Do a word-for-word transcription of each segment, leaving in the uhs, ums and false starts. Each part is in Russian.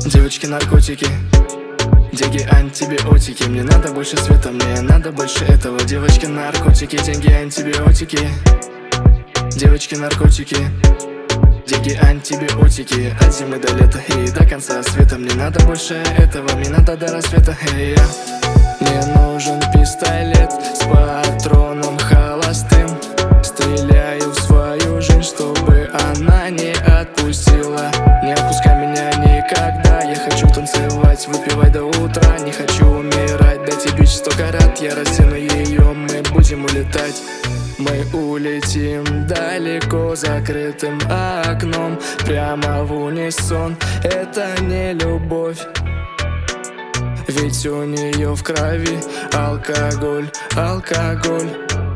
Девочки, наркотики, деньги, антибиотики. Мне надо больше света, мне надо больше этого. Девочки, наркотики, деньги, антибиотики. Девочки, наркотики, деньги, антибиотики. От зимы до лета и до конца света. Мне надо больше этого, мне надо до рассвета. Hey, yeah. Мне нужен пистолет с патроном холостым. Стреляю в свою жизнь, чтобы она не отпустила. Не отпускай меня никогда. Я хочу танцевать, выпивать до утра. Не хочу умирать, дайте бич сто карат. Я раздену ее, мы будем улетать. Мы улетим далеко закрытым окном, прямо в унисон. Это не любовь, ведь у нее в крови алкоголь, алкоголь.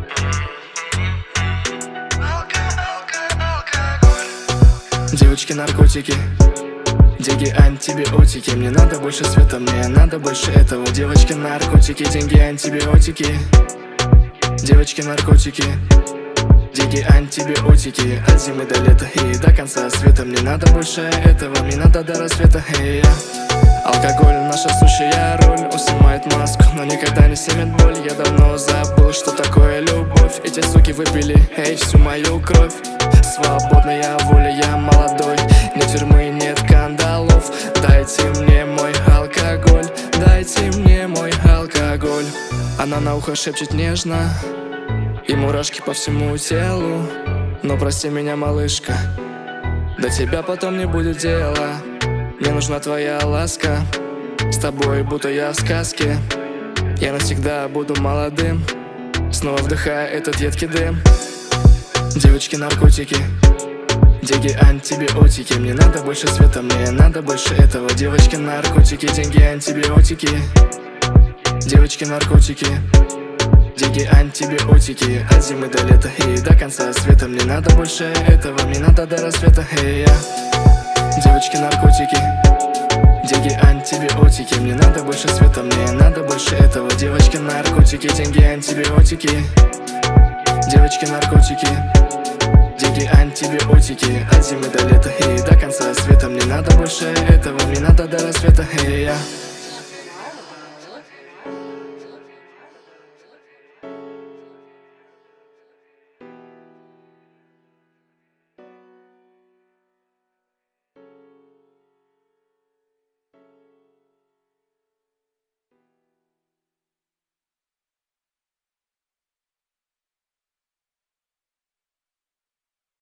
Девочки, наркотики, деньги, антибиотики. Мне надо больше света, мне надо больше этого. Девочки, наркотики, деньги, антибиотики. Девочки, наркотики, деньги, антибиотики. От зимы до лета и до конца света. Мне надо больше этого, мне надо до рассвета. Hey, yeah. Алкоголь, наша сущая роль. Он снимает маску, но никогда не снимет боль. Я давно забыл, что такое любовь. Эти суки выпили, эй, всю мою кровь. Свободная воля, я молодой. Нет тюрьмы, нет кандалов. Дайте мне мой алкоголь, дайте мне мой алкоголь. Она на ухо шепчет нежно, и мурашки по всему телу. Но прости меня, малышка, до тебя потом не будет дела. Мне нужна твоя ласка, с тобой будто я в сказке. Я навсегда буду молодым, снова вдыхая этот едкий дым. Девочки, наркотики, деньги, антибиотики. Мне надо больше света, мне надо больше этого. Девочки, наркотики, деньги, антибиотики. Девочки, наркотики, деньги, антибиотики. От зимы до лета и до конца света. Мне надо больше этого, мне надо до рассвета. Hey, yeah. Девочки, наркотики, деньги, антибиотики. Мне надо больше света, мне надо больше этого. Девочки, наркотики, деньги, антибиотики. Девочки, наркотики, деньги, антибиотики. От зимы до лета и до конца света. Мне надо больше этого, мне надо до рассвета. Hey, yeah.